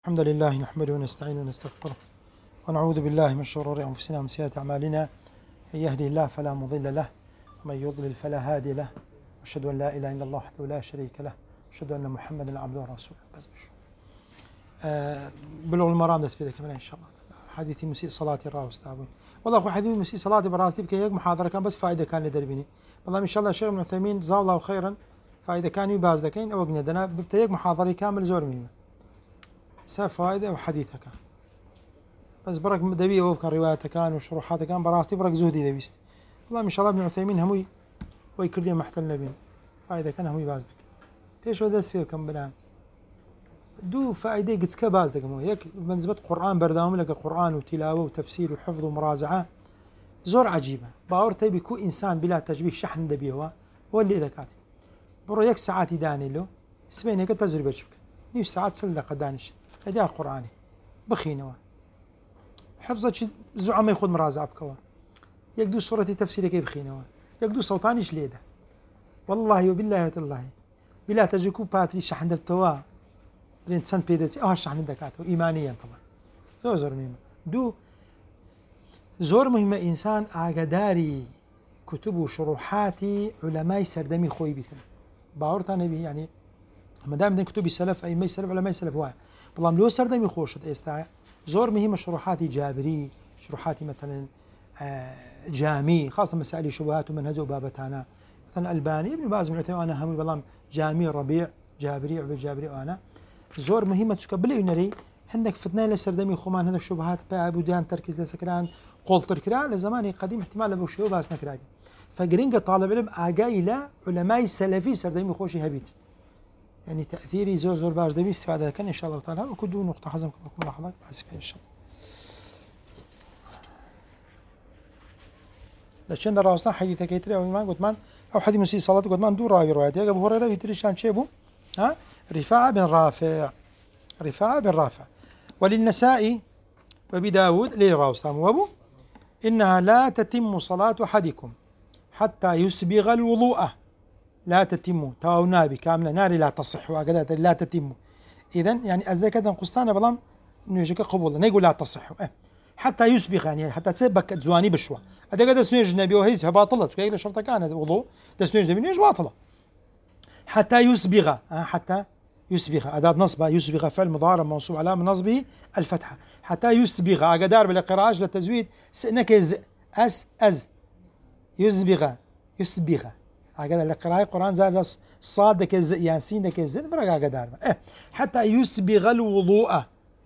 الحمد لله نحمده ونستعينه ونستغفره ونعوذ بالله من شرور أنفسنا ومن سيئات أعمالنا. من يهده الله فلا مضل له ومن يضلل فلا هادي له، أشهد أن لا إله إلا الله وحده لا شريك له، أشهد أن محمدا عبده ورسوله. بس بلوغ المرام دست بيدك من إن شاء الله. حديث مسيء صلاتي راه استاذ والله أخو حديث مسيء صلاتي براسي بك هيك محاضرة كان بس فائدة كان لدربيني والله إن شاء الله الشيخ ابن عثيمين جزاه الله خيرا فائدة كان يباز دكين أو قندنا بتيك محاضرة كامل زور ميمة سا فائدة وحديثك بس برك دبي وبكر روايته كان وشروحاته كان براستي برك زهدي دبيست والله إن شاء الله ابن عثيمين هموي ويكردي محتل نبين فائدة كان هموي باز دك ايش هو دس فيه كم بنام دو فائدة قد كباز دك مو هيك بنسبة قرآن بردام لك قرآن وتلاوة وتفسير وحفظ ومراجعة زور عجيبة باورتي بيكو إنسان بلا تجبيه شحن دبيه هو اللي إذا كاتب برو يك ساعات داني له سبين هيك تجربة شبك نيف ساعات سلدق دانش هدي القرآني بخينوا حفظة زعما ياخذ مراجعة بكوا يقدو سورة تفسير كيف بخينوا يقدو صوتانيش ليده والله وبالله وتالله بلا تجيكو باتري شحن دبتوا لين تسن بيدتي شحن دكاتو إيمانيا طبعا زور مهمة دو زور مهمة إنسان آقداري كتب وشروحاتي علماء سردمي خوي بيتن باورتان بي يعني ما دام دين كتب سلف أي ما سلف علماء سلف واحد والله لو سردمي خوشت إستا زور مهمة شروحاتي جابري شروحاتي مثلا جامي خاصة مسائل شبهات ومنهج وبابتانا مثلا الباني ابن باز من عثيمين أنا همي والله جامي ربيع جابري عبد جابري وأنا زور مهمة تقبل ينري هندك فتنة لسردمي خمان هذا الشبهات بوديان تركيز لسكران قول تركرا لزمان قديم احتمال ابو شيء وباس نكراي فقرينك طالب علم اجاي لا علماء السلفي سردمي خوشي هبيت يعني تاثيري زور باش دبي استفاده كان ان شاء الله تعالى وكدو نقطه حزم بكم لحظه بس ان شاء الله لكن دراوسنا حديث كيتري او ما قلت مان او حديث مسيء صلاه قلت مان دو راوي روايات ابو هريره يتري شان شيبو رفاعه بن رافع وللنسائي وبداود للراوسنا وابو إنها لا تتم صلاة أحدكم حتى يسبغ الوضوء لا تتم تاو نابي كاملة ناري لا تصح وهكذا لا تتم إذن يعني أزدك كذا قسطانة بلام إنه يجيك قبول نيقول لا تصح حتى يسبغ يعني حتى تسبك زواني بشوى هذا قد سنيج نبي وهيز باطلت كيف شرطة كانت وضوء تسنيج نبي نيج باطلة حتى يسبغ حتى يسبغ أداة نصبه يسبغ فعل مضارع منصوب علامة نصبه الفتحة حتى يسبغ أقدار بالقراءة للتزويد نكز أز يسبغ هكذا القراءة القرآن زاد صاد كز ياسين كز برا أقدار حتى يسبغ الوضوء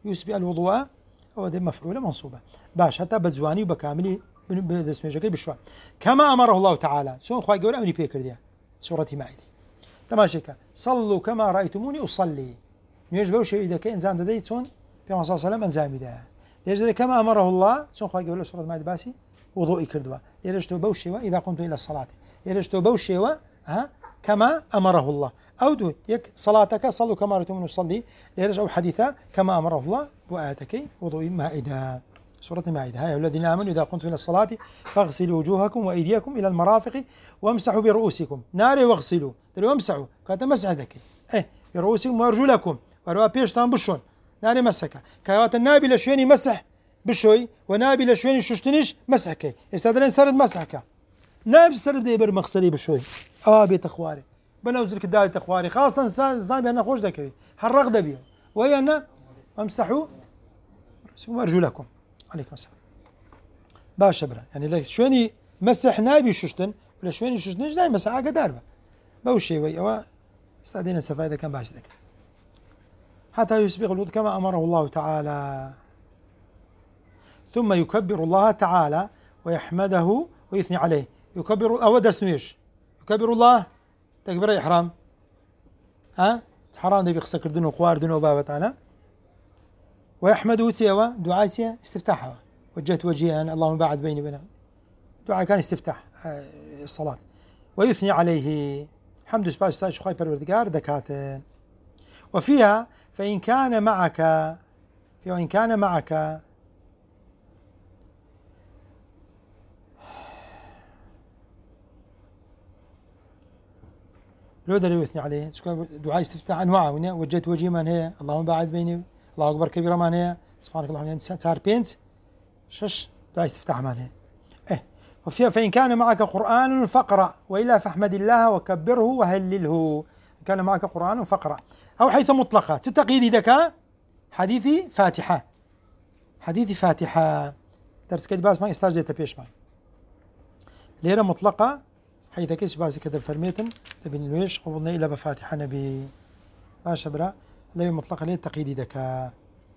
هو ده مفعولة منصوبة باش حتى بزواني وبكاملي باسم جاكي بشوى كما أمره الله تعالى سون خواهي قول أمري بيكر دي سورة مائدة تماشيكا صلوا كما رأيتموني أصلي نيجي بوشي إذا كان إنسان تدي سون في مصلى سلام أنزامي ده ليش كما أمره الله سون خواهي قول سورة مائدة باسي وضوء كردوا ليش تو بوشي وإذا قمت إلى الصلاة ليش تو بوشي كما أمره الله أو دو يك صلاتك صلوا كما رأيتموني أصلي ليش أو حديثا كما أمره الله وآتك وضوء مائدة سورة مائدة هاي الذين آمنوا إذا قمتم إلى الصلاة فاغسلوا وجوهكم وأيديكم إلى المرافق وامسحوا برؤوسكم ناري واغسلوا ترى امسحوا كاتا مسعدك برؤوسكم وأرجلكم وروا بيشتان بشون ناري مسكا كاتا النابي لشويني مسح بشوي ونابي لشويني ششتنيش مسحك استدرين سرد مسحك نابي سرد يبر مغسلي بشوي بيت أخواري بنوزلك دالي تخواري خاصة إنسان بأنه خوش ذكري حرق دبيه وهي أن امسحوا وأرجلكم عليكم السلام باش برا يعني شويني مسح نابي ششتن ولا شويني ششتنش لا مسح قدار بوشي ويا استعدينا السفايدة كان باش ذاك حتى يسبغ الوضوء كما أمره الله تعالى ثم يكبر الله تعالى ويحمده ويثني عليه يكبر أو دسنويش يكبر الله تكبير إحرام حرام ده بيخسر كردنو قوار دنو بابتانا ويحمده سيوا دعاء سيا استفتاحها وجهت وجهي أنا اللهم باعد بيني وبين دعاء كان استفتاح الصلاة ويثني عليه حمد سباس تاج خاي بروردگار دكاتن وفيها فإن كان معك لو دري يثني عليه دعاء استفتاح أنواع وجهت وجهي من هي اللهم باعد بيني الله أكبر كبيرة معناها سبحانك اللهم يعني صار بينت شش لا استفتاح معناها إيه. وفيها فإن كان معك قرآن فاقرأ وإلا فاحمد الله وكبره وهلله. إن كان معك قرآن فاقرأ أو حيث مطلقة تتقيدي ذكاء حديثي فاتحة حديثي فاتحة درس كده باس ما يستاج ديتا بيشمان ليرة مطلقة حيث كيس باس كده فرميتن تبين الويش قبضنا إلى بفاتحة نبي باشا برا ليه مطلقة ليه تقييدي ذكاء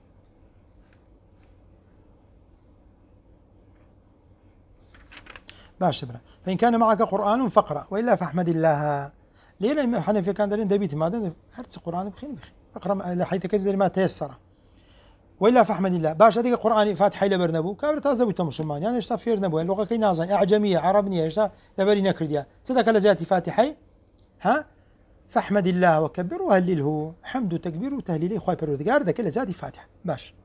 باشا برا. فإن كان معك قرآن فاقرأ وإلا فاحمد الله ليه حنفي كان دارين دبيت ما هرتس قرآن بخير فاقرأ حيث كده ما تيسر وإلا فاحمد الله باش هذيك القرآن فاتحة إلى برنبو كابر تازبو مسلمان يعني إيش تفير نبو اللغة كي نازن أعجمية عربية إيش لبري نكرديا صدق لجاتي فاتحة ها فاحمد الله وكبر وهلله حمد وتكبير وتهليل إخوة بردقار ذاك لجاتي فاتحة باش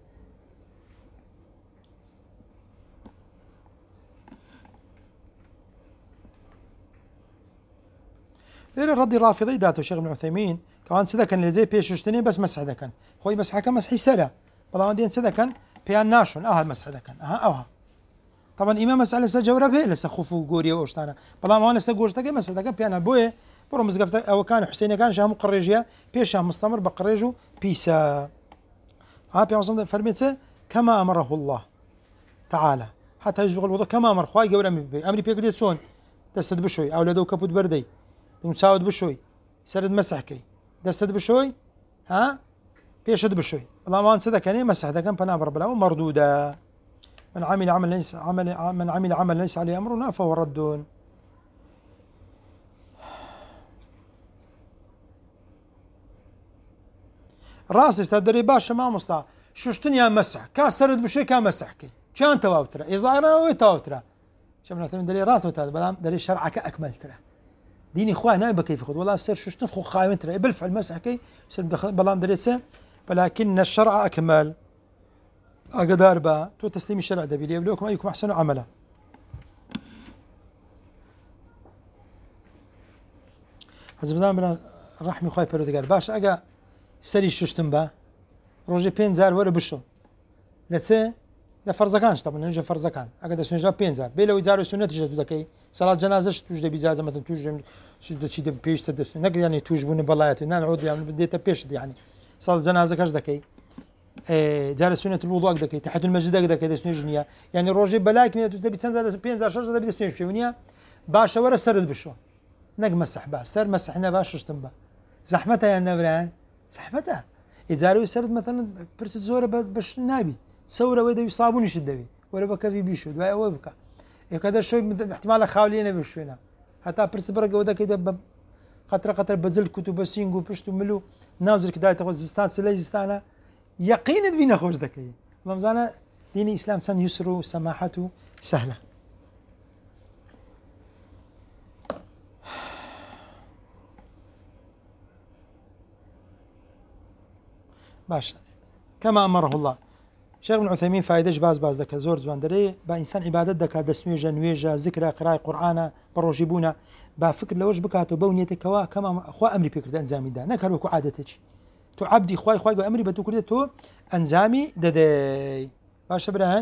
ليلة الرد الرافضي داته الشيخ ابن عثيمين كمان سدا كان اللي زي بيشوشتني بس مسح ذا كان خوي مسح كان مسحي سلا بلا دين سدا كان بيان ناشون مسح ذا كان اوها طبعا امام مسألة سجورة به لسه خوفو غوريا واشتانا بلا ما لسه غورتا كان مسح ذا كان بيان بوي برو مزقفت او كان حسين كان شاه مقرجيا بيشا مستمر بقريجو بيسا بيان صمد فرميته كما امره الله تعالى حتى يسبغ الوضوء كما امر خوي قول امري بيقدر سون تسد بشوي اولادو كبود بردي مساود بشوي سرد مسحكي دستد بشوي بيشد بشوي الله ما انسى كان مسح ذا كان بنابر بلا مردوده من عمل عمل ليس عليه امرنا فهو رد راس استدري باش ما مستع شوشتن يا مسح كاسرد بشوي كان مسحكي كان تواتر اذا انا وتواتر شفنا ثمن دري راس وتاد بلا دري شرعك اكمل ترى ديني خواه نايبه كيف ياخذ والله سير شو خو خايم ترى بالفعل مسحكي سير بلام دريسه ولكن الشرع اكمل اقدار با تو تسليم الشرع دبي ليبلوكم ايكم احسن عملا حزب بنا رحمي خوي بردقار باش اجا سري شوشتم با روجي بينزار ولا بشو لسه لا فرزكانش طبعا نجا فرزكان اقدر سنجا بينزار بيلو يزارو سنه تجد دكاي صلاه جنازه توجد بيزازه مثلا توجد شد بيش تدس نقد يعني توجبون بلايات نعود يعني بديت بيش يعني صلاه جنازه كاش دكاي جار سنه الوضوء دكاي تحت المسجد دكاي سنجنيا يعني روجي بلاك من تبي تنزل بينزار شجره بدي سنجنيا باش ورا سرد بشو نق مسح با سر مسحنا باش شتم زحمتها يا نبران زحمتها يزارو سرد مثلا برت زوره باش نابي تصور ويدا صابون يشدوي ولا بكى في بيشود واي بكى كذا شوي احتمال خاولينا بشوينا حتى برس برقه ودا كده قطره بزل كتب سينغو بشتو ملو نازل كده تاخذ زستان سليزستانا يقين بينا خوش دكي رمضان دين الاسلام سن يسر وسماحته سهله باش كما امره الله شيخ ابن عثيمين فائدهش باز دكا زور زوان دري با انسان عبادت دكا دسنويجا نويجا ذكر قراءة قرآن بروجيبونا با فكر لوش بكاتو بونيتي كوا كما خوا امري بكرد انزامي دا نكر وكو عادتك تو عبدي خواي امري بتو كرد تو انزامي ددي باش برهن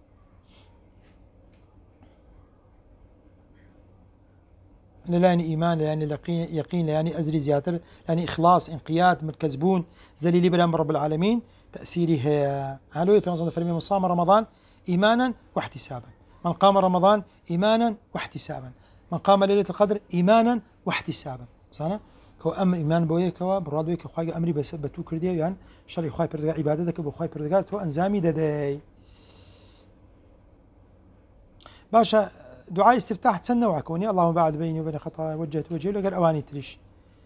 لاني ايمان لاني يقين لاني ازري زياتر لاني اخلاص انقياد متكذبون ذليلي بلا من رب العالمين تأثيره هلو يبقى فرمي من صام رمضان إيمانا واحتسابا من قام رمضان إيمانا واحتسابا من قام ليلة القدر إيمانا واحتسابا صانا كو أمر إيمان بويه كوا براد ويك خواي أمري بس بتو كرديه يعني شري خواي بردقا عبادتك بو خواي بردقا تو أنزامي دداي باشا دعاء استفتاح تسنى وعكوني اللهم باعد بيني وبين خطايا وجهت وجهي لقى أواني تريش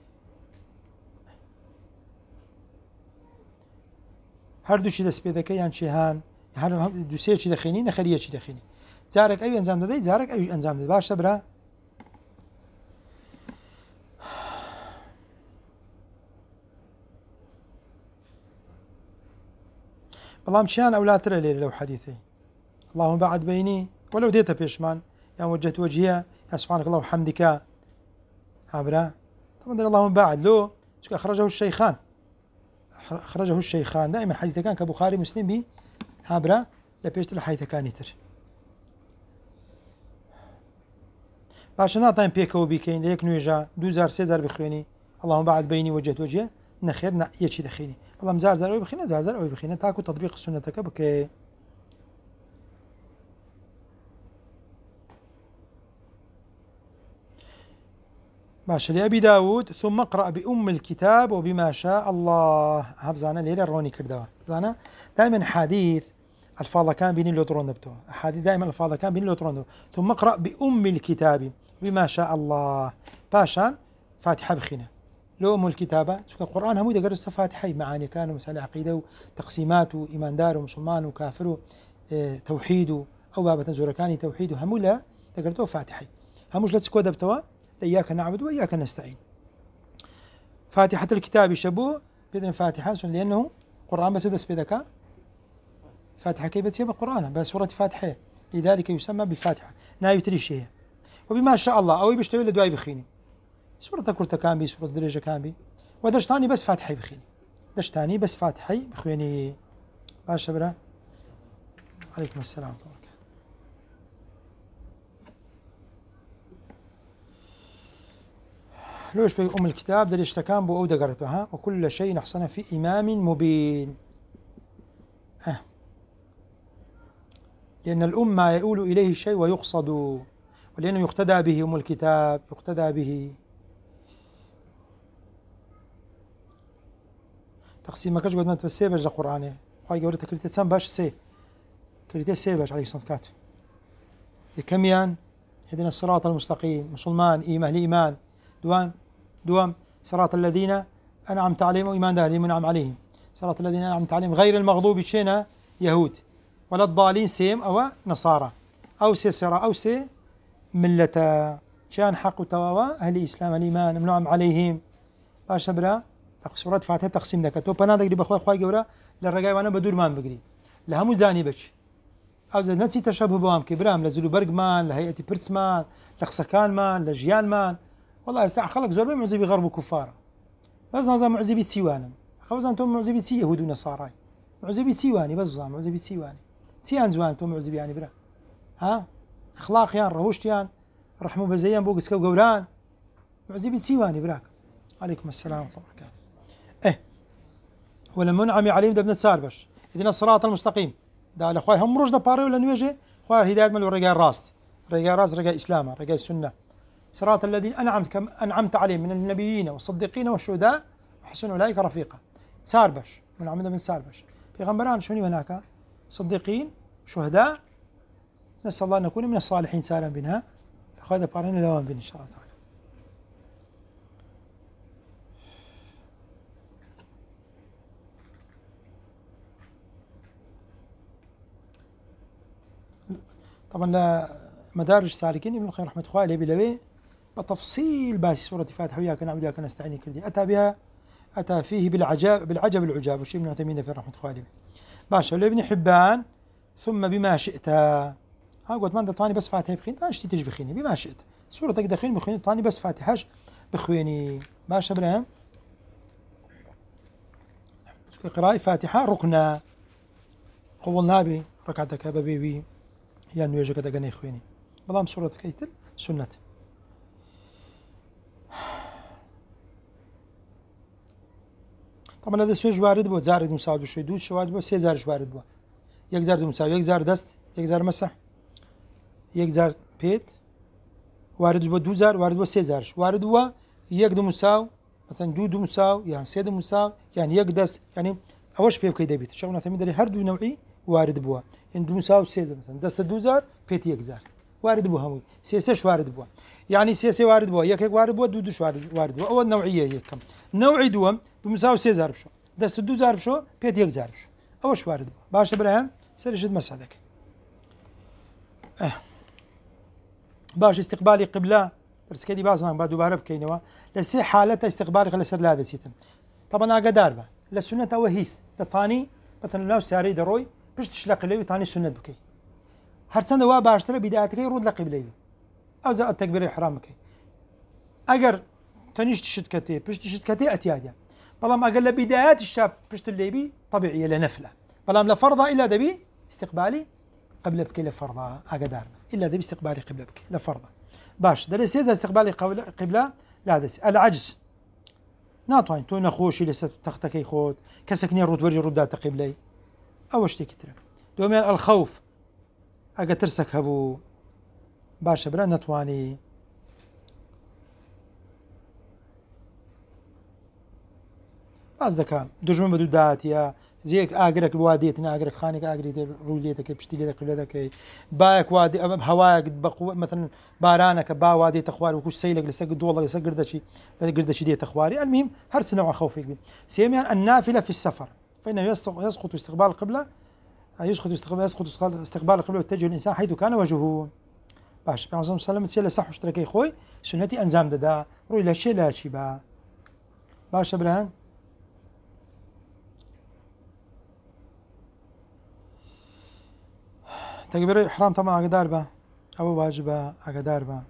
هردوشي دەست پێ دەکەی یان چێهان هەر دووسێکی دەخێنی نەخەریەکی دەخێنی جارێک ئەوی ئەنجام دەدەی جارێک ئەوی ئەنجام دەدەی باشە برا بەڵام چیان ئەولاترە لێرە لەو حەدیثەی اللهم باعد بيني ولو ديتا بيشمان يا وجهت وجهي يا سبحانك الله وحمدك هابرا طبعا اللهم باعد له أخرجه الشيخان أخرجه الشيخان. دائما حديث كان كبخاري مسلم بي هابرا لبيشت الحديث كان يتر باشا ناطين بيكو بيكين ليك نويجا 2000 بخويني اللهم بعد بيني وجهت وجهه نخير يشي دخيني والله مزار أو بخينا زار أو بخينا تاكو تطبيق سنتك بك. ماشي لأبي داود ثم اقرأ بأم الكتاب وبما شاء الله. هبزانا ليلة روني كردوا زانا دائما حديث الفاظ كان بين اللوترون نبتو حديث دائما الفاظ كان بين اللوترون نبتو. ثم اقرأ بأم الكتاب بما شاء الله باشان فاتحة بخينا لو أم الكتابة القرآن هم إذا قرأت فاتحة معاني كانوا مسألة عقيدة وتقسيمات وإيمان دار ومسلمان وكافر توحيد أو بابة زوركاني توحيد هم لا تقرأتوا فاتحة هموش لا تسكوا دبتوا إياك نعبد وإياك نستعين. فاتحة الكتاب شبو بإذن فاتحة لأنه قرآن بس دس بذكاء فاتحة كيف بتسيب القرآن بس سورة فاتحة لذلك يسمى بالفاتحة نايف تريشيه. وبما شاء الله أو بيشتوي لدواي بخيني سورة كرة كان بي سورة درجة كان بي ودشتاني بس فاتحة بخيني دشتاني بس فاتحة بخويني باشا برا عليكم السلام. لوش بأم الكتاب دل اشتكان بو أودة قرأتها وكل شيء نحصنا في إمام مبين. لأن الأم ما يؤول إليه الشيء ويقصد ولأنه يقتدى به أم الكتاب يقتدى به. تقسيم ما كاش قد ما تبسي باش القرآن خواهي قولة كريتة سام باش سي كريتة سي باش عليه الصلاة والسلام كميان هدنا الصراط المستقيم مسلمان إيمان إيمان دوام صراط الذين أنعمت عليهم وإيمان دار منعم عليهم صراط الذين أنعمت عليهم غير المغضوب شينا يهود ولا الضالين سيم أو نصارى أو سي صرا أو سي ملة شان حق تواوا أهل الإسلام الإيمان منعم عليهم باش برا سورة فاتحة تقسيم دكا تو بنادق دي بخوي خواي جورا للرجاي وانا بدور مان بقري لهمو زاني بش أو زاد نسي تشابه بوام كبرام لزلو برقمان لهيئة برسمان لخسكان مان لجيان مان والله استع خلق زول معزبي غرب وكفار بس نظام معزبي سيوانا خوز انتم معزبي سي يهود ونصارى معزبي سيواني بس بزام معزبي سيواني سيان زوان انتم معزبي يعني برا ها اخلاقيان روشتيان رحموا بزيان بوقس كو قولان معزبي سيواني براك. عليكم السلام ورحمه الله وبركاته. ولما نعم عليهم دبنا تسار باش اذن الصراط المستقيم دا الاخوي هم روج دا باري ولا نويجي خويا هدايه مال رجال راست رجال راس رجال اسلام رجال السنه صراط الذين أنعمت عليهم من النبيين والصديقين والشهداء وحسن أولئك رفيقا. ساربش من عمد من ساربش في غنبران شوني هناك صديقين شهداء نسأل الله أن نكون من الصالحين سارا بنا هذا بارين لوان بن إن شاء الله تعالى. طبعا لا مدارج سالكين ابن القيم رحمة الله عليه بلوي بتفصيل باس سورة فاتحة وياك نعبد وياك نستعين كردي أتى فيه بالعجب العجاب وشيء ابن عثيمين في رحمة الله عليه باشا لابن حبان ثم بما شئت ها قلت ما انت طاني بس فاتحة بخين تاني تجي بخيني بما شئت سورة دخين بخيني طاني بس فاتحة بخويني باشا ابراهيم قراءة فاتحة ركنا قولنا بي ركعتك ببيبي يعني يجي كذا جني خويني بلام سورة كيتل سنة. طبعا هذا سويج وارد بو زارد مساعد بشوي دوش شوارد بو سي زارش وارد بو يك زارد مساعد يك زار دست يك زار مسح يك زار بيت وارد بو دو زار وارد بو سي زارش وارد بو يك دو مساو مثلا دو مساو يعني سي دو مساو يعني يك دست يعني اولش بيو كيدا بيت شغلنا ثمين دري هر دو نوعي وارد بو ان دو مساو سي مثلا دست دو زار بيت يك زار وارد بو هموي سي وارد بو يعني سي وارد بو يك وارد بو دو وارد بو اول نوعيه هيك كم نوعي دوم بمساوي سي زارب شو دست دو زارب شو بيت يك زارب شو اوش وارد بو باش ابراهيم سير جد مسعدك باش استقبالي قبله درس كدي باز ما بعد دوباره بكينوا لسي حالته استقبالي خلى سر لاده سيتم طبعا قدار للسنه وهيس تطاني مثلا لو ساري دروي باش تشلق لي ثاني سنه بكي هرسنه وا باشتري بدايتك يرد لقبلي او زاد تكبير احرامك اگر تنيش تشتكتي باش تشتكتي اتياجا بەڵام ئەگەر لە بیدایەتی شاب پشت لێبی طبیعیە لە نەفلە بەڵام لە فەرضا ئیلا دەبی استقبالی قبلە بکەی لە فەرضا ئاگادار ئیلا دەبی استقبالی قبلە بکەی لە فەرضا باش دەرێ سێجا استقبالی قبلە لا دەسی العجز ناتوانین تۆ نەخۆشی لەسەر تەختەکەی خۆت کەسێک نییە ڕوتوەری ڕووداتە قیبلەی ئەوە شتێکی ترە دومیان الخەوف ئەگە ترسێک هەبوو باشە برا نەتوانی باز دەکەم دژمن بە دوو داهاتیە زیەک ئاگرێک وا دێتن ئاگرێک خانێک ئاگری ڕووی لێ دەکەی پشتی لێ دەقیبلە دەکەی بایەک وا ئەمە هەوایەک بەقووە مەثەن بارانەکە با وا دێتە خوار وەکو سەیلێک لەسەر دۆڵە لەسەر گردەچی دێتە خواری المهم هەر چ نوع خەوفێک بێت سێمیان النافلة في السفر فإنه يسقط استقبال القبلة يسقط استقبال القبلة ويتجه الإنسان حيث كان وجهه باش پیامبر صلی الله علیه و سلم چێ لە سەح شتەکەی خۆی سنەتی ئەنجام دەدا ڕووی لە شێ لاچی بە باشە بران تكبير إحرام طبعا ئاگادار بە ئەوە واجبە ئاگادار بە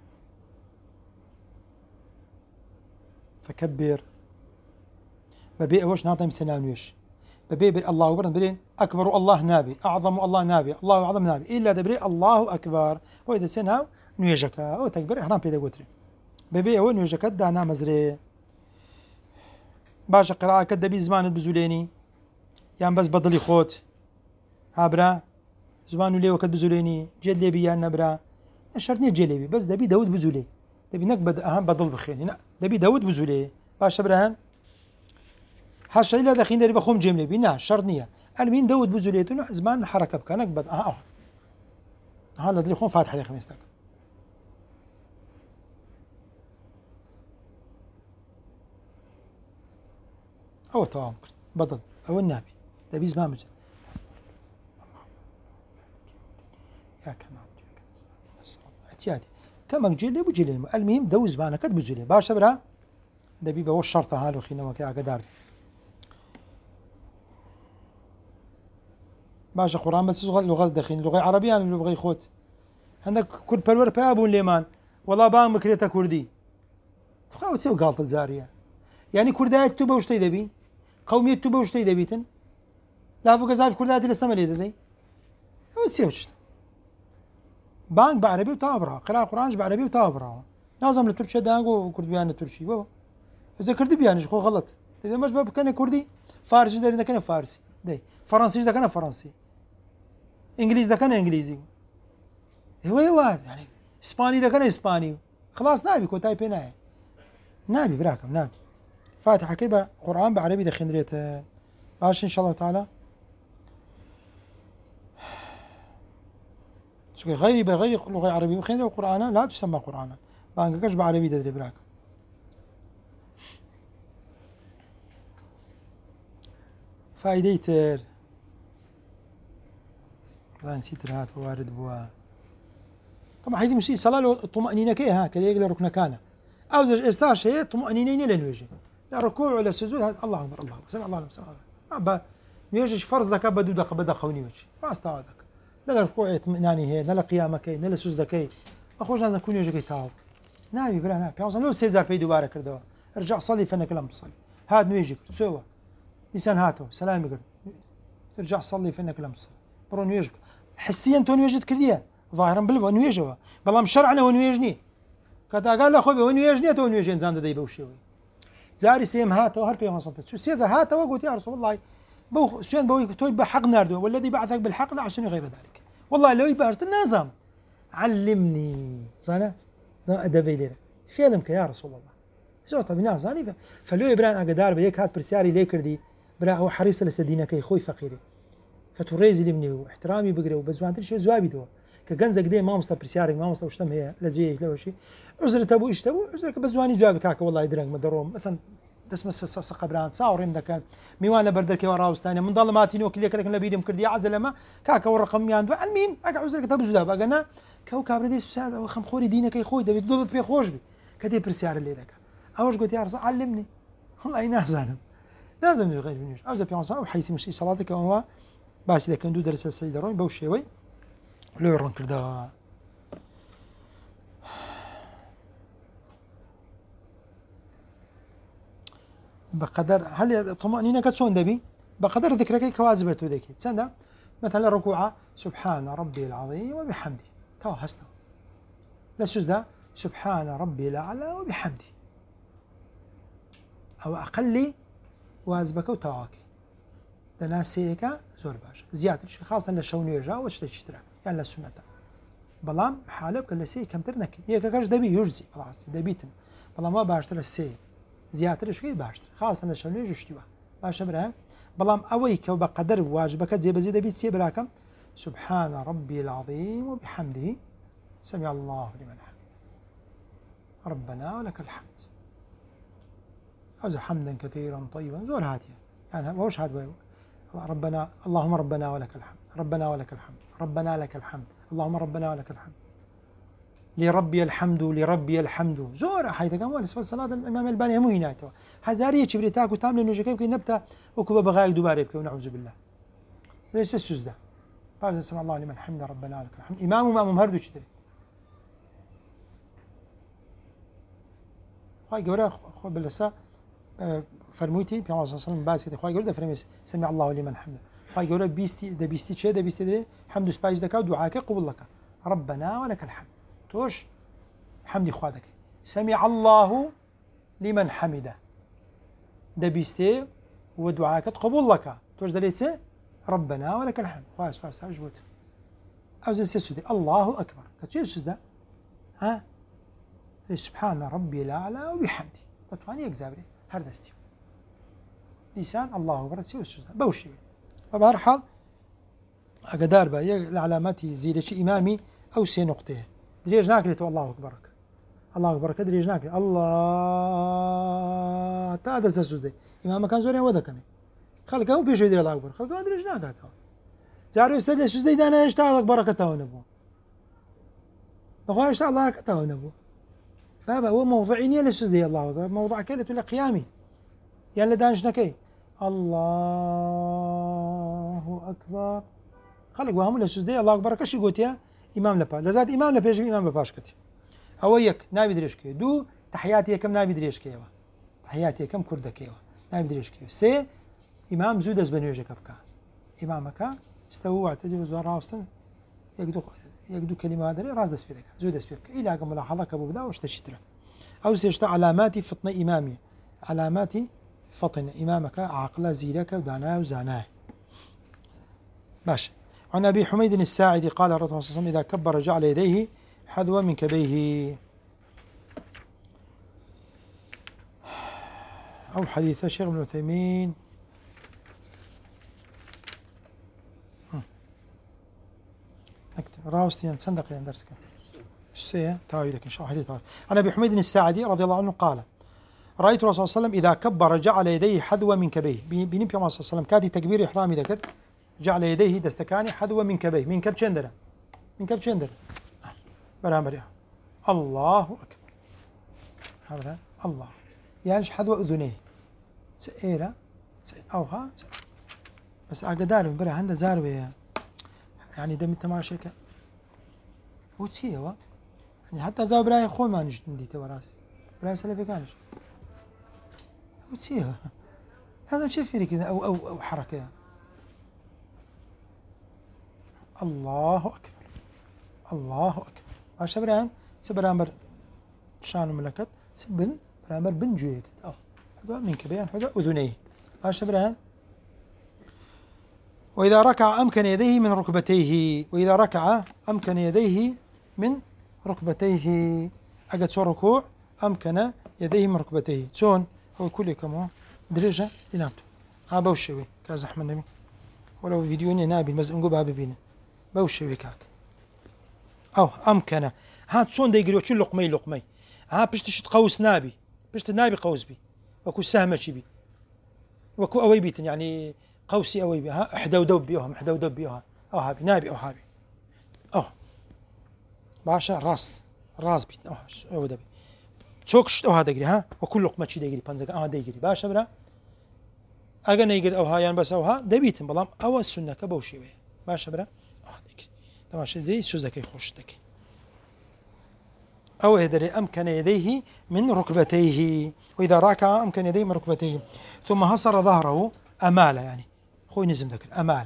فكبر بەبێ ئەوەش ناتەم سەناوێش بەبێ بێ الله أكبر برين أكبر الله نابي أعظم الله نابي الله أعظم نابي إلا دبري الله أكبر وإذا سناو نوێژەکە ئەو تەکبیر ئیحرام پێ دەگوترێ بەبێ ئەوە نوێژەکەت دانا مەزرێ باشە قراءەکەت دەبی زمانت بزولێنی یان بەس بەدڵی خۆت هابرا زمان و لێوەکەت بزولێنی جێت لێبی یان نەبرا شەرت نییە جێ لێبی بەس دەبی دەوت بزولێ دەبی نەک بەدڵ بخوێنی دەبی دەوت بزولێ باشە برایان هاشەی لە دەخین دەری بە خۆم جێم لێبی نا شەرت نییە ئەلمین دەوت بزولێتون زمان حرەکە بکە نەک بەد ها لە دڵی خۆم فاتحە دەخوێنم ئێستاکە ئەوە تەواو کرد بەدڵ ئەوە نابی دەبی زمان بجێ احتیاطی کەمەک جێ لێ بجێ لێم ئەلمیم دەو زمانەکەت بجێ باشە برا دەبی بەوە شەرتە هالوخینەوەکە ئاگادار باشە قورئان بەس لغەت دەخین لغەی عەرەبییان لغەی خۆت هەندێک کورد پەروەر پیا بوون لێمان وەڵا بانگ بکرێتە کوردی تخاوە چێ و گاڵتە زاریە یعنی کوردایەت تو بەو شتەی دەبی قەومیەت تو بەو شتەی دەبیتن لاف و گەزاف کوردایەتی لەسەمە لێ دەدەی ئەوە چێ شتە بانگ بە عەرەبی و تاوا بڕاوە قراءە قورئانش بە عەرەبی و تاوا بڕاوە نازانم لە تورکیا دانگ و کوردبیان لە تورکی بەوە ئەوجا کردی بیانش خۆ غەڵەت دەبێ ئەمەش بە بکەنە کوردی فارسی دەری دەکەنە فارسی دەی فەڕەنسیش دەکەنە فەڕەنسی ئینگلیز دەکەنە ئینگلیزی ئێوە یعنی ئیسپانی دەکەنە ئیسپانی خلاص نابی کۆتای پێ نایە نابی براکەم نابی فاتحەکەی بە قورئان بە عەرەبی دەخوێنرێتە باش إن شاء الله تعالى غير بغير لغة عربية وخير وقرآنا لا تسمى قرآنا بانكش بعربي تدري براك فائدة لا نسيت هات وارد بوا طبعا هذه مش صلاة الطمأنينة كي ها كذا يقدر ركن كان أو زوج استاش هي طمأنينة للوجه لا ركوع ولا سجود هذا الله أكبر الله سمع الله سمع الله يجيش فرض ذاك بدو خوني وجه راس تاعك لا ركوع اطمئناني هي لا قيامك لا سجدك اخوش لازم يكون يجيك تاو نبي بلا نبي بيوصل لو سيزار بيدو بارك كردوا ارجع صلي فانك لم تصلي هاد نيجيك تسوى لسان هاتو سلام يقول ترجع صلي فانك لم تصلي برو نيجيك حسيا تو نيجت كرديه ظاهرا بالو نيجوا بلام شرعنا ونيجني كتا قال لا خوبي ونيجني تو نيجين زاند داي بوشوي زاري سيم هاتو هر بيوم صلت شو سيزا هاتو وقلت يا رسول الله بو سوين بو توي بحق ناردو والذي بعثك بالحق لا عشان غير ذلك والله لو يبارت النظام علمني صنع ادبي ليره فيلمك يا رسول الله زوت بناس اني فلو ابران اقدار بيك هات برسياري لي كردي برا هو حريص لسدينك خوي فقيري فتوريزي لمني واحترامي بقري وبزوانتر شي زوابي دو كغنزك دي ما مست برسياري ما مست وشتم هي لزي لو شيء عذر تبو ايش تبو عذرك بزواني جوابي كاك والله يدرك مدروم مثلا دسم سقبران صاورين دكان ميوان بردك وراوستاني من ظلماتي وكل لك لبيدم كردي عزلما كاكا والرقم ياندو المين اقع عذرك تبو زدا باغنا كاو كابردي سال وخم خوري دينك اي خوي دبي ضبط بي خوش بي كدي برسيار اللي ذاك اوش قلت يا رسول علمني والله نازل لازم غير منيش اوز بيونسا وحيث مشي صلاتك هو بس اذا كان دو درس السيد روي بوشي وي لو يرن كردا بقدر هل طمأنينة كتسون دبي بقدر ذكرك كواجبته ذكي تسندا مثلا ركوعة سبحان ربي العظيم وبحمده تو هستو للسجدة سبحان ربي الأعلى وبحمده أو أقل واجبك وتواكي دناسيك زور باش زيادة خاصة للشونية جا وشتشترا يعني للسنة بلام حالك لسي كم ترنك هي كاش دبي يجزي خلاص دبيتن بلام ما باشتر السي زيادة شوي باشتر خاصة للشونية جشتوا باش برا بلام أويك وبقدر واجبك زي بزيد بيت سي براكم سبحان ربي العظيم وبحمده سمع الله لمن حمده ربنا ولك الحمد أو حمدا كثيرا طيبا زور هاتيا يعني وش هاد ربنا اللهم ربنا ولك الحمد ربنا ولك الحمد ربنا لك الحمد اللهم ربنا ولك الحمد لربي الحمد لربي الحمد زور حيث كان ولس الصلاة الإمام الباني مو هناته هزارية شبريتاك وتعمل إنه جاكيب كي نبتة وكبا بغاية دوباري بك ونعوذ بالله ليس السجدة قال سمع الله لمن حمد ربنا ولك الحمد إمام ومأموم هردو شدري خواهي قورا خو باللسا فرمويتي في الله صلى الله عليه وسلم باس كده خواهي قورا فرميس سمع الله لمن حمده خواهي قورا بيستي شيء ده بيستي ده حمد سبايش دكا ودعاك قبول لك ربنا ولك الحمد توش حمدي خوادك سمع الله لمن حمده ده بيستي ودعاك قبول لك توش دليتسي ربنا ولك الحمد خواهي سبايش جبوت أو زي سيسودي الله أكبر كتير سيسدا ها سبحان ربي الأعلى وبحمده تطواني يكزابري هر دستي لسان الله أكبر سيو سيسدا بوشي وبهرحال أقدار بقى العلامات زيدة إمامي أو سي نقطة دريج ناكلت الله أكبرك الله أكبرك دريج ناكلت الله تعالى سيسدا إمام كان زوري وذكني خلقه بيشو يدير الله أكبر خلقه دريج ناكلت جارو يسأل سيسدا إذا أنا اشتغل أكبرك تاونبو أخوة اشتغل الله كتاونبو بابا هو موضعيني لسجدي الله أكبر موضع كلمة ولا قيامي يعني لدانش نكي الله أكبر خلق وهم لسجدي الله أكبر كش قلت يا إمام لبا لزاد إمام لبا يجي إمام لباش كتي أويك نابي دريش كي دو تحياتي كم نابي دريش كيوا تحياتي كم كرد كيوا نابي دريش كيوا سي إمام زودس بنيوجك بكا إمامك استووا اعتدلوا زراوستن يقدو كلمة هذا راس دس بيدك زود دس بيدك إلى قبل ملاحظة كابو بدا واشتشتره أو سيشتا علاماتي فطن إمامي علاماتي فطن إمامك عقل زيرك ودانا وزاناه باش عن أبي حميد الساعدي قال الرسول صلى الله عليه وسلم إذا كبر جعل يديه حذو من كبيه أو حديث الشيخ ابن عثيمين راوستيان صندق يعني درسك السيا تاويلك إن شاء الله حديث عن أبي حميد الساعدي رضي الله عنه قال رأيت الرسول صلى الله عليه وسلم إذا كبر جعل يديه حذو من كبيه بنبي الله صلى الله عليه وسلم كاتي تكبير إحرامي ذكر جعل يديه دستكاني حذو من كبيه من كب شندرة من كب شندرة برامر الله أكبر الله يعني حذو أذنيه سئيرة أو ها بس أقدار برا عنده زاروية يعني دم التماشى وتسيوا يعني حتى زاو براي خو ما نجد ندي توراس براي سلفي كانش وتسيوا هذا شيء فيري كذا أو حركة الله أكبر الله أكبر عاش برام سبرامر شانو ملكت سبن برامر بنجيك هذا من كبيان هذا أذنيه عاش برام وإذا ركع أمكن يديه من ركبتيه وإذا ركع أمكن يديه من ركبتيه أجد سو ركوع أمكن يديه من ركبتيه شون هو كل كم درجة لنامته بوشوي كازح من نبي ولو فيديوني نابي المزنقو بابينا بوشوي كاك أو أمكن هات شون ديجري وشون لقمي بشتش قوس نابي بشت نابي قوس بي وكو سهم شبي وكو أوي بيتن يعني قوسي أوي بها إحدى ودب بيوها إحدى ودب بيوها أو هابي نابي أو هابي أو باشا راس بيت أو دبي تشوكش أو هذا يجري ها وكل لقمة شيء يجري بانزك هذا يجري باشا برا أجن يجري أو هاي يعني بس أو ها دبيتن بلام أو السنة كبوشي ويا باشا برا هذا يجري تماشي زي سوزك يخش دك أو يدري أمكن يديه من ركبتيه، وإذا ركع أمكن يديه من ركبتيه، ثم هصر ظهره أمال، يعني خوي نزم ذكر أمال.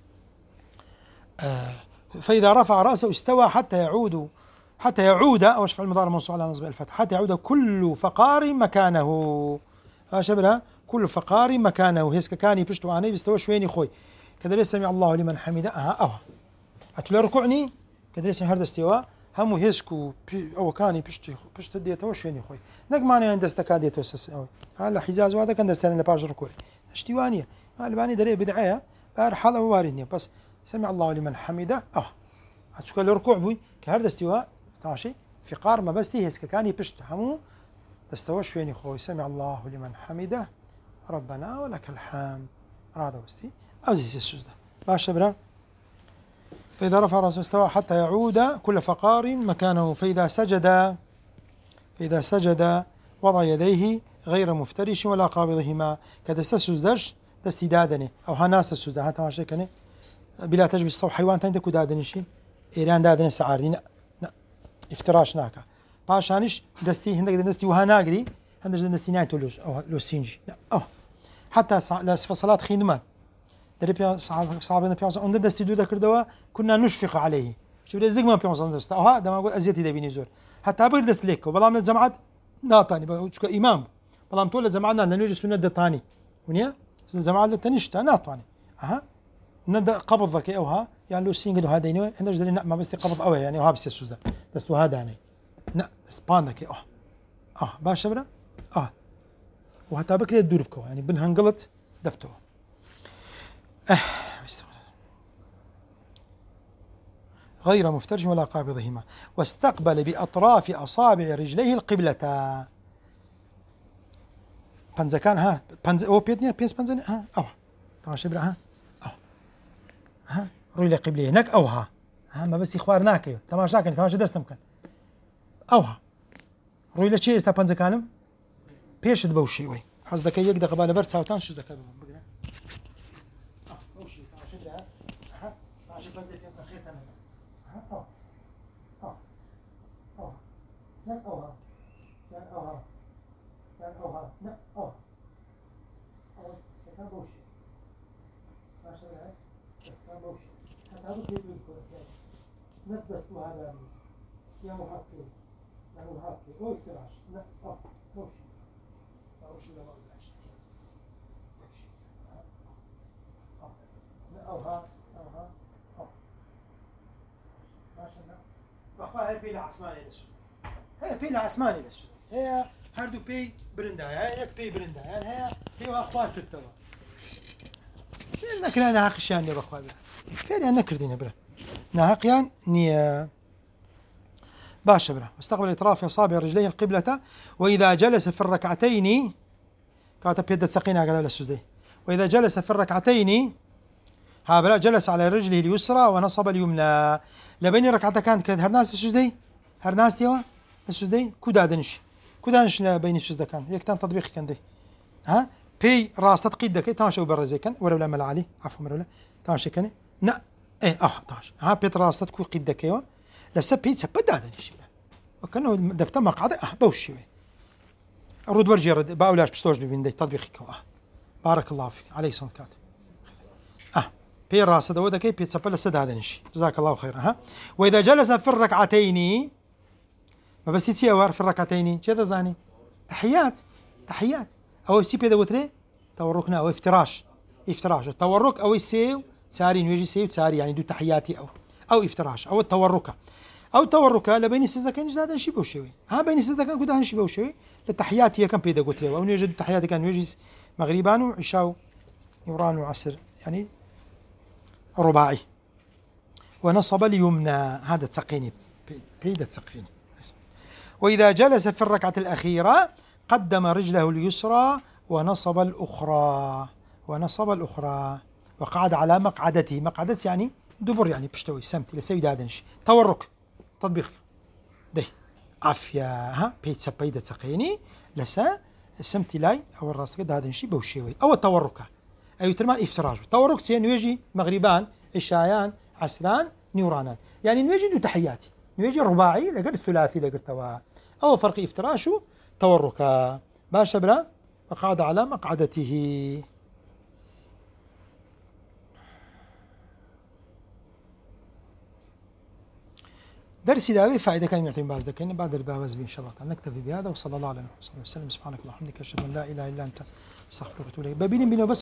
فإذا رفع رأسه استوى حتى يعود أو فعل المضارع منصوب على نصب الفتح، حتى يعود كل فقار مكانه. شبرا كل فقار مكانه، هسك كاني بشتو عني بيستوى شويني خوي كذا ليس سمع الله لمن حمده أتلا ركعني كذا ليس هذا استواء هم هسكو أو كاني بشت ديته شويني خوي نك معنى عند استكاديته أو هلا حجاز وهذا كان دستان باش ركوعي اشتوانية الباني دري بدعية بار حاله واردني بس سمع الله لمن حمده أتشكل الركوع بوي كهذا استواء تماشي فقار ما بستي هسك كاني بشت همو تستوى شويني خوي سمع الله لمن حمده ربنا ولك الحمد هذا وستي أو زي السجدة باش برا. فإذا رفع رأسه استوى حتى يعود كل فقار مكانه. فإذا سجد وضع يديه غير مفترش ولا قابضهما كذا سجدش دستدادني أو هناس السجدة هذا ماشي كني بلا تجبي الصو حيوان تندكو دادنشين إيران دادن سعاردي لا افتراش ناكا باشانش دستي هندك دستي وهناجري هندك دستي نايتو لو سينجي لا حتى في صلاة خينمان دري صحابنا بيانس عند دستي دودا كردوا كنا نشفق عليه شوف زي ما بيانس دستا هذا ما اقول ازيتي دبيني زور حتى بغير دست ليك والله من الجماعات ناطاني بقولك امام والله متولى جماعنا لنوجد سنه دتاني ونيا الجماعه تنشتا ناطاني ند قبضك اوها يعني لو سينجدو هذا ينو عندك دليل ما بس قبض اوه يعني وها بس السودا دستو هذا يعني لا سبانك باش برا وحتى بكري تدوربكو يعني بنهنقلت دبتو غير مفترج ولا قابضهما واستقبل بأطراف أصابع رجليه القبلة. بنزكان بنز أو بيتني بيس بنزني تماشي برا روي لقبلة هناك ما بس إخبار ناكيو تماشي دستم كان روي لشيء است بنزكانم بيش دبوشي وي حصدك يقدر قبل برد ساوتان شو ذكر بقنا ماشي بنزل في خير تمام هي بيلا عثماني للسود هي بيلا عثماني للسود هي هردو بي برندا هي يك بي برندا يعني هي اخبار كرتوا لكن انا عاقشان يا اخوان فين انا كردينا برا ناقيان نيا باشا برا واستقبل اطراف اصابع رجليه القبلة واذا جلس في الركعتين كاتب يد سقينا قال للسجدة واذا جلس في الركعتين هابلا جلس على رجله اليسرى ونصب اليمنى لبني ركعتها كانت هرناس السجدي هرناس تيوا السجدي كودانش لبني السجدة كان يكتان تطبيق كان دي بي راس تقيد دك تماشى وبرزي كان ولا ملا علي عفوا ولا تماشى كان نا تماشى بي راس تكون قيد دك يوا لسبي سبدادنش وكانه دبت مقعد بوشي الرد ورجي رد باولاش بستوج بين دي تطبيق بارك الله فيك عليك صوت كاتب بي راس دودا كي بي تسبل سدادنش جزاك الله خير واذا جلس في الركعتين ما بس يسير في الركعتين كذا زاني تحيات او سي بي دوتري توركنا او افتراش التورك او يسيو ساري نيجي سيو ساري يعني دو تحياتي او افتراش او التورك لبين السزكان زاد شي بوشوي بين السزكان كده شي بوشوي للتحيات هي كم بي دوتري او نيجي تحياتي كان يجي مغربان وعشاء يوران وعصر يعني رباعي ونصب اليمنى هذا تسقيني بيد تسقيني. وإذا جلس في الركعة الأخيرة قدم رجله اليسرى ونصب الأخرى وقعد على مقعدته يعني دبر يعني بشتوي سمتي لسوي دادنش تورك تطبيق ده عافية بيد سبيد تسقيني لسا السمتي لاي أو الراس كده دادنشي بوشيوي أو التوركة أي ترمان افتراج تورك سين يجي مغربان عشايان عسران نيورانان يعني نيجي دو تحياتي نوێژی ڕوباعی لەگەر ثلاثی دەگرتەوە ئەوە فەرقی افتراش و تەوەڕوکە باشە برا وقعد على مقعدته درسي داوي فائدة كان يعطيني بعض ذكرنا بعد الباوز إن شاء الله تعالى نكتفي بهذا وصلى الله عليه وسلم سبحانك اللهم وبحمدك أشهد أن لا إله إلا أنت استغفرك وأتوب إليك بابين بينه بس